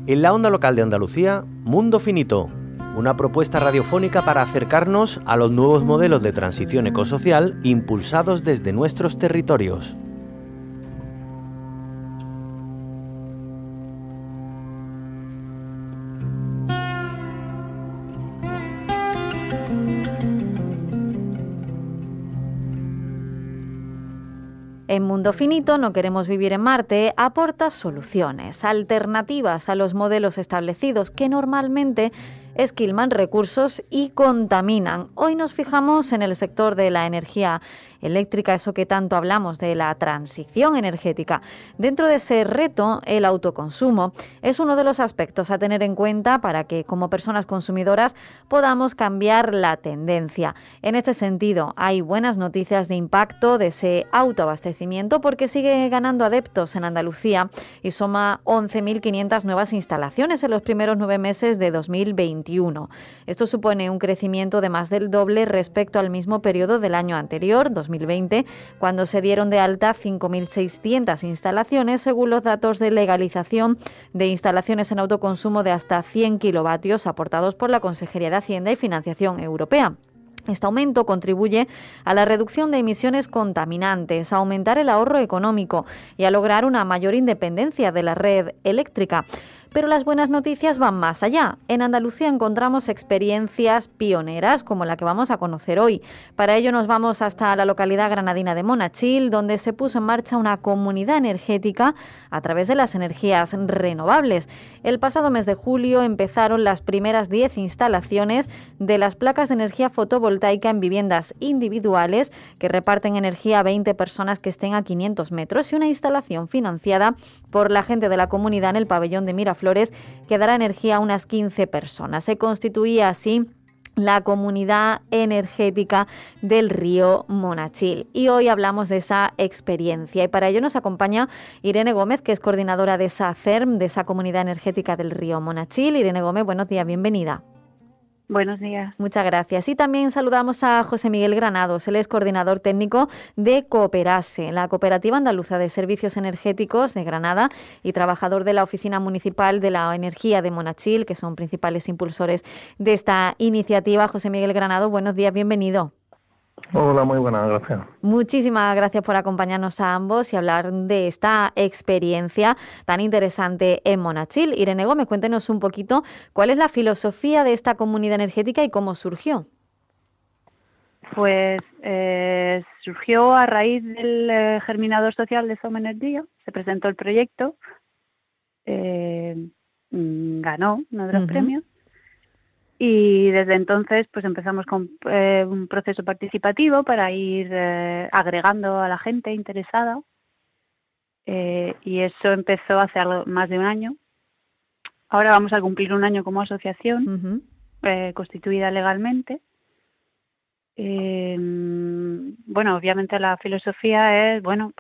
En la onda local de Andalucía, Mundo Finito, una propuesta radiofónica para acercarnos a los nuevos modelos de transición ecosocial impulsados desde nuestros territorios. En Mundo Finito, No queremos vivir en Marte aporta soluciones, alternativas a los modelos establecidos que normalmente esquilman recursos y contaminan. Hoy nos fijamos en el sector de la energía eléctrica, eso que tanto hablamos de la transición energética. Dentro de ese reto, el autoconsumo es uno de los aspectos a tener en cuenta para que, como personas consumidoras, podamos cambiar la tendencia. En este sentido, hay buenas noticias de impacto de ese autoabastecimiento porque sigue ganando adeptos en Andalucía y suma 11.500 nuevas instalaciones en los primeros 9 meses de 2021. Esto supone un crecimiento de más del doble respecto al mismo periodo del año anterior, 2020, cuando se dieron de alta 5.600 instalaciones, según los datos de legalización de instalaciones en autoconsumo de hasta 100 kilovatios aportados por la Consejería de Hacienda y Financiación Europea. Este aumento contribuye a la reducción de emisiones contaminantes, a aumentar el ahorro económico y a lograr una mayor independencia de la red eléctrica. Pero las buenas noticias van más allá. En Andalucía encontramos experiencias pioneras como la que vamos a conocer hoy. Para ello nos vamos hasta la localidad granadina de Monachil, donde se puso en marcha una comunidad energética a través de las energías renovables. El pasado mes de julio empezaron las primeras 10 instalaciones de las placas de energía fotovoltaica en viviendas individuales que reparten energía a 20 personas que estén a 500 metros y una instalación financiada por la gente de la comunidad en el pabellón de Miraflores que dará energía a unas 15 personas. Se constituía así la comunidad energética del río Monachil. Y hoy hablamos de esa experiencia. Y para ello nos acompaña Irene Gómez, que es coordinadora de esa CERM, de esa comunidad energética del río Monachil. Irene Gómez, buenos días, bienvenida. Buenos días. Muchas gracias. Y también saludamos a José Miguel Granados, él es coordinador técnico de Cooperase, la Cooperativa Andaluza de Servicios Energéticos de Granada, y trabajador de la Oficina Municipal de la Energía de Monachil, que son principales impulsores de esta iniciativa. José Miguel Granados, buenos días, bienvenido. Hola, muy buenas, gracias. Muchísimas gracias por acompañarnos a ambos y hablar de esta experiencia tan interesante en Monachil. Irene Gómez, cuéntenos un poquito cuál es la filosofía de esta comunidad energética y cómo surgió. Pues surgió a raíz del germinador social de Som Energia. Se presentó el proyecto, ganó uno de los premios. Y desde entonces pues empezamos con un proceso participativo para ir agregando a la gente interesada y eso empezó hace algo más de un año. Ahora vamos a cumplir un año como asociación constituida legalmente. Bueno, obviamente la filosofía es,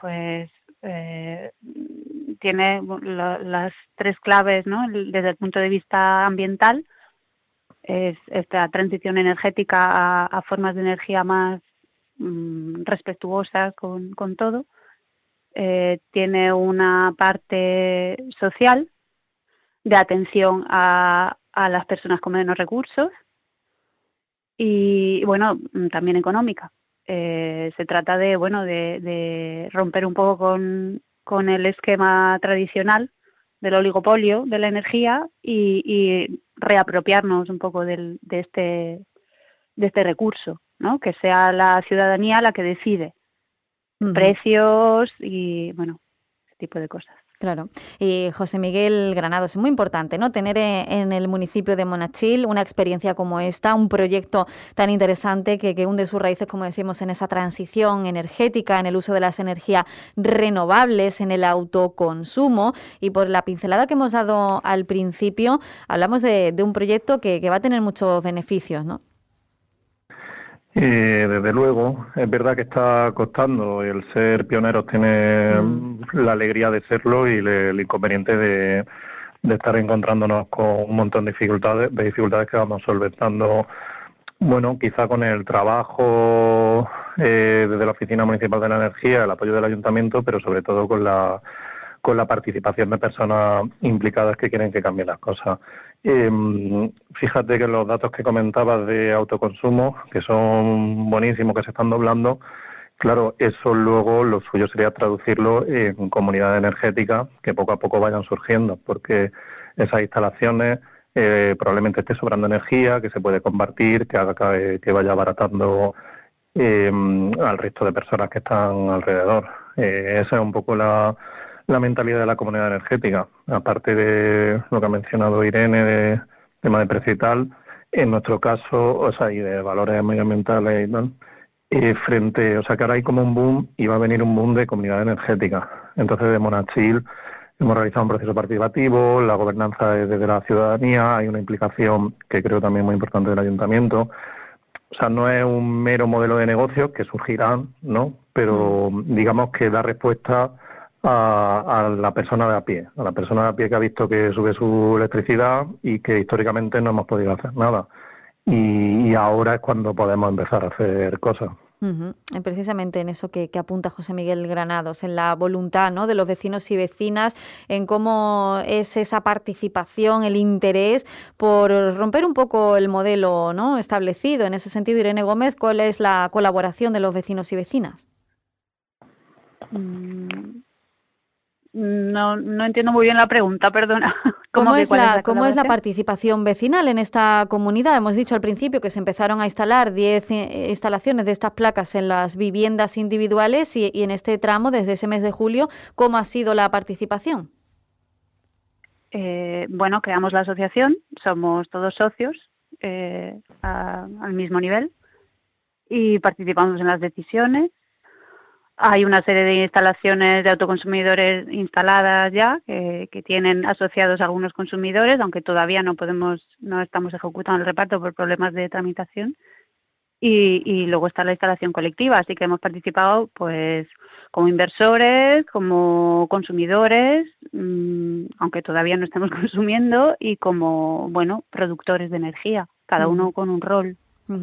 tiene las 3 claves, ¿no? Desde el punto de vista ambiental, es esta transición energética a formas de energía más respetuosas con todo. Tiene una parte social de atención a las personas con menos recursos y, bueno, también económica. Se trata de romper un poco con el esquema tradicional del oligopolio de la energía y reapropiarnos un poco de este recurso, ¿no? Que sea la ciudadanía la que decide precios y, bueno, ese tipo de cosas. Claro. Y José Miguel Granados, es muy importante, ¿no?, tener en el municipio de Monachil una experiencia como esta, un proyecto tan interesante que hunde sus raíces, como decimos, en esa transición energética, en el uso de las energías renovables, en el autoconsumo. Y por la pincelada que hemos dado al principio, hablamos de un proyecto que va a tener muchos beneficios, ¿no? Desde luego, es verdad que está costando, el ser pioneros tiene la alegría de serlo y el inconveniente de estar encontrándonos con un montón de dificultades que vamos solventando, bueno, quizá con el trabajo desde la Oficina Municipal de la Energía, el apoyo del Ayuntamiento, pero sobre todo con con la participación de personas implicadas que quieren que cambien las cosas. Fíjate que los datos que comentabas de autoconsumo, que son buenísimos, que se están doblando, claro, eso luego lo suyo sería traducirlo en comunidades energéticas que poco a poco vayan surgiendo, porque esas instalaciones probablemente esté sobrando energía, que se puede compartir, que haga que vaya abaratando al resto de personas que están alrededor. Esa es un poco la mentalidad de la comunidad energética. Aparte de lo que ha mencionado Irene, de tema de precio y tal, en nuestro caso, o sea, y de valores medioambientales y tal, o sea, que ahora hay como un boom y va a venir un boom de comunidad energética. Entonces, de Monachil hemos realizado un proceso participativo, la gobernanza es desde la ciudadanía, hay una implicación que creo también muy importante del ayuntamiento. O sea, no es un mero modelo de negocio que surgirá, ¿no? Pero digamos que da respuesta a la persona de a pie, que ha visto que sube su electricidad y que históricamente no hemos podido hacer nada. Y ahora es cuando podemos empezar a hacer cosas. Precisamente en eso que apunta José Miguel Granados, en la voluntad, ¿no?, de los vecinos y vecinas, en cómo es esa participación, el interés por romper un poco el modelo, ¿no?, establecido. En ese sentido, Irene Gómez, ¿cuál es la colaboración de los vecinos y vecinas? No entiendo muy bien la pregunta, perdona. ¿Cómo es la participación vecinal en esta comunidad? Hemos dicho al principio que se empezaron a instalar 10 instalaciones de estas placas en las viviendas individuales y en este tramo, desde ese mes de julio, ¿cómo ha sido la participación? Bueno, creamos la asociación, somos todos socios al mismo nivel y participamos en las decisiones. Hay una serie de instalaciones de autoconsumidores instaladas ya que tienen asociados algunos consumidores, aunque todavía no estamos ejecutando el reparto por problemas de tramitación. Y luego está la instalación colectiva, así que hemos participado pues como inversores, como consumidores, aunque todavía no estemos consumiendo, y como productores de energía, cada uno con un rol.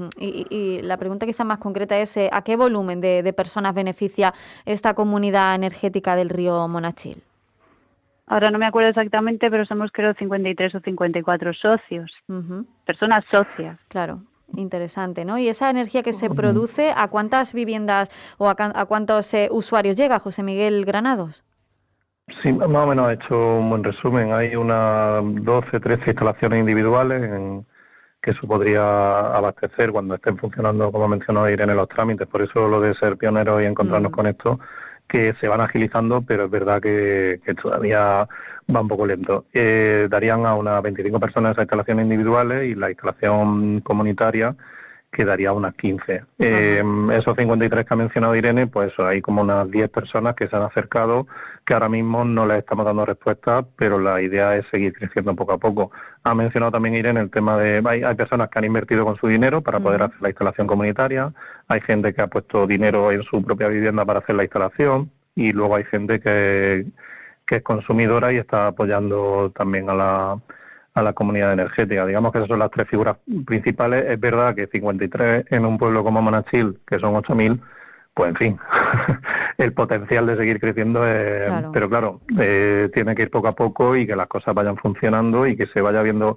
Y la pregunta quizá más concreta es ¿a qué volumen de personas beneficia esta comunidad energética del río Monachil? Ahora no me acuerdo exactamente, pero somos creo 53 o 54 socios, personas socias. Claro, interesante, ¿no? Y esa energía que se produce, ¿a cuántas viviendas o a cuántos usuarios llega, José Miguel Granados? Sí, más o menos ha hecho un buen resumen. Hay unas 12, 13 instalaciones individuales que eso podría abastecer cuando estén funcionando, como mencionó Irene, los trámites. Por eso lo de ser pioneros y encontrarnos con esto, que se van agilizando, pero es verdad que todavía va un poco lento. Darían a unas 25 personas esas instalaciones individuales y la instalación comunitaria quedaría unas 15. Esos 53 que ha mencionado Irene, pues hay como unas 10 personas que se han acercado, que ahora mismo no les estamos dando respuesta, pero la idea es seguir creciendo poco a poco. Ha mencionado también Irene el tema de... Hay personas que han invertido con su dinero para poder hacer la instalación comunitaria, hay gente que ha puesto dinero en su propia vivienda para hacer la instalación, y luego hay gente que es consumidora y está apoyando también a la comunidad energética. Digamos que esas son las tres figuras principales. Es verdad que 53 en un pueblo como Monachil, que son 8.000, pues en fin, el potencial de seguir creciendo es... Claro. Pero claro, tiene que ir poco a poco y que las cosas vayan funcionando y que se vaya viendo...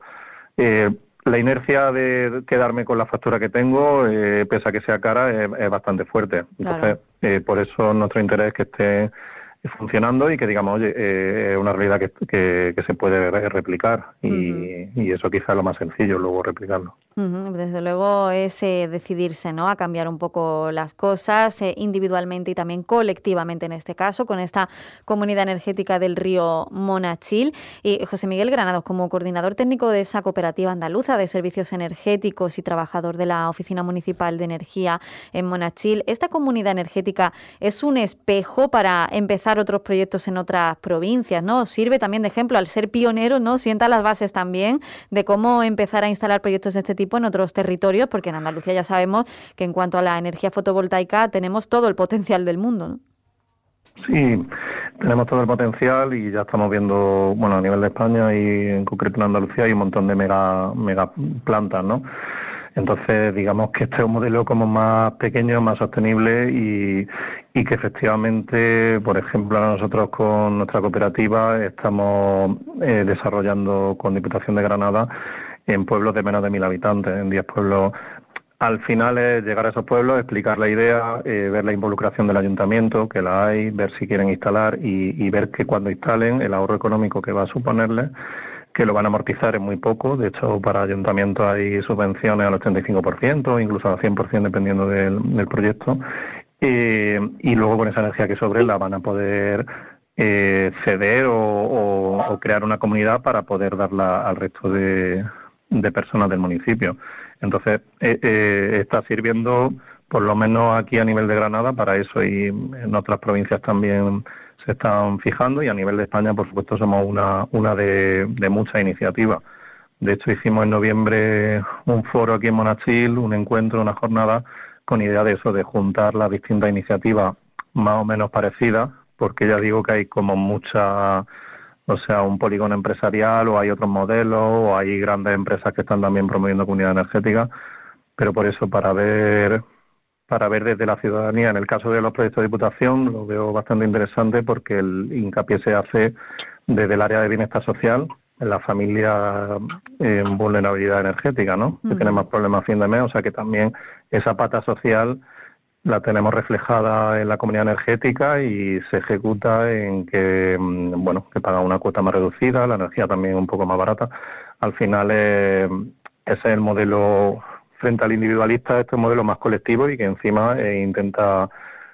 la inercia de quedarme con la factura que tengo, pese a que sea cara, es bastante fuerte. Entonces, por eso nuestro interés es que esté funcionando y que digamos, oye, es una realidad que se puede replicar y eso quizá es lo más sencillo, luego replicarlo. Desde luego es decidirse, ¿no?, a cambiar un poco las cosas individualmente y también colectivamente en este caso con esta comunidad energética del río Monachil. Y José Miguel Granados, como coordinador técnico de esa cooperativa andaluza de servicios energéticos y trabajador de la Oficina Municipal de Energía en Monachil, ¿esta comunidad energética es un espejo para empezar otros proyectos en otras provincias, ¿no? Sirve también de ejemplo, al ser pionero, ¿no?, sienta las bases también de cómo empezar a instalar proyectos de este tipo en otros territorios, porque en Andalucía ya sabemos que en cuanto a la energía fotovoltaica tenemos todo el potencial del mundo, ¿no? Sí, tenemos todo el potencial y ya estamos viendo, bueno, a nivel de España y en concreto en Andalucía hay un montón de mega plantas, ¿no? Entonces, digamos que este es un modelo como más pequeño, más sostenible y que efectivamente, por ejemplo, nosotros con nuestra cooperativa estamos desarrollando con Diputación de Granada en pueblos de menos de 1.000 habitantes, en 10 pueblos. Al final es llegar a esos pueblos, explicar la idea, ver la involucración del ayuntamiento, que la hay, ver si quieren instalar y ver que cuando instalen el ahorro económico que va a suponerles, que lo van a amortizar en muy poco. De hecho, para ayuntamientos hay subvenciones al 85%, incluso al 100% dependiendo del proyecto. Y luego con esa energía que sobre la van a poder ceder o crear una comunidad para poder darla al resto de personas del municipio. Entonces, está sirviendo, por lo menos aquí a nivel de Granada, para eso, y en otras provincias también se están fijando, y a nivel de España, por supuesto, somos una de muchas iniciativas. De hecho, hicimos en noviembre un foro aquí en Monachil, un encuentro, una jornada, con idea de eso, de juntar las distintas iniciativas más o menos parecidas, porque ya digo que hay como mucha, o sea, un polígono empresarial, o hay otros modelos, o hay grandes empresas que están también promoviendo comunidad energética, pero por eso, para ver desde la ciudadanía, en el caso de los proyectos de Diputación, lo veo bastante interesante porque el hincapié se hace desde el área de bienestar social, en la familia en vulnerabilidad energética, ¿no? Que tiene más problemas a fin de mes, o sea que también esa pata social la tenemos reflejada en la comunidad energética y se ejecuta en que, bueno, que pagan una cuota más reducida, la energía también un poco más barata. Al final, ese es el modelo frente al individualista, este es un modelo más colectivo y que encima intenta,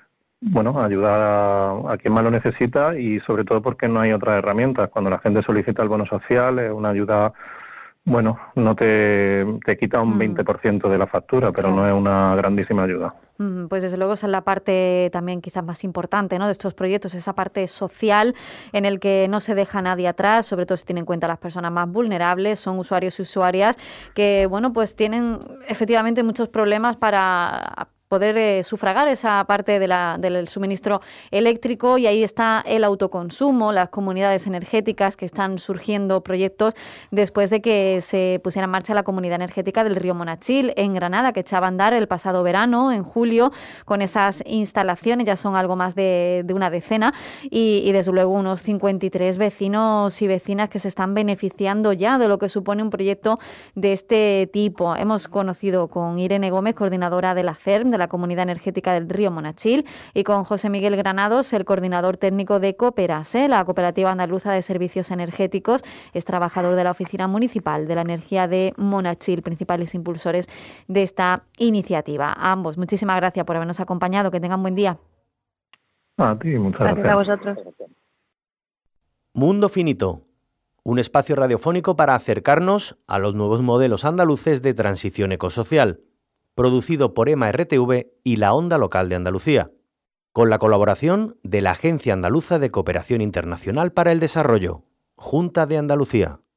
bueno, ayudar a quien más lo necesita, y sobre todo porque no hay otras herramientas. Cuando la gente solicita el bono social, es una ayuda, bueno, no te quita un 20% de la factura, pero no es una grandísima ayuda. Pues desde luego esa es la parte también quizás más importante, ¿no?, de estos proyectos, esa parte social en el que no se deja nadie atrás, sobre todo si tienen en cuenta las personas más vulnerables, son usuarios y usuarias que, bueno, pues tienen efectivamente muchos problemas para poder sufragar esa parte del suministro eléctrico, y ahí está el autoconsumo, las comunidades energéticas, que están surgiendo proyectos después de que se pusiera en marcha la comunidad energética del río Monachil en Granada, que echaba a andar el pasado verano, en julio, con esas instalaciones. Ya son algo más de una decena y desde luego unos 53 vecinos y vecinas que se están beneficiando ya de lo que supone un proyecto de este tipo. Hemos conocido con Irene Gómez, coordinadora de la CERM, de la Comunidad Energética del Río Monachil, y con José Miguel Granados, el coordinador técnico de Cooperase, la Cooperativa Andaluza de Servicios Energéticos. Es trabajador de la Oficina Municipal de la Energía de Monachil, principales impulsores de esta iniciativa. A ambos, muchísimas gracias por habernos acompañado. Que tengan buen día. A ti, muchas gracias. Gracias a vosotros. Mundo Finito, un espacio radiofónico para acercarnos a los nuevos modelos andaluces de transición ecosocial, producido por EMA RTV y la Onda Local de Andalucía, con la colaboración de la Agencia Andaluza de Cooperación Internacional para el Desarrollo, Junta de Andalucía.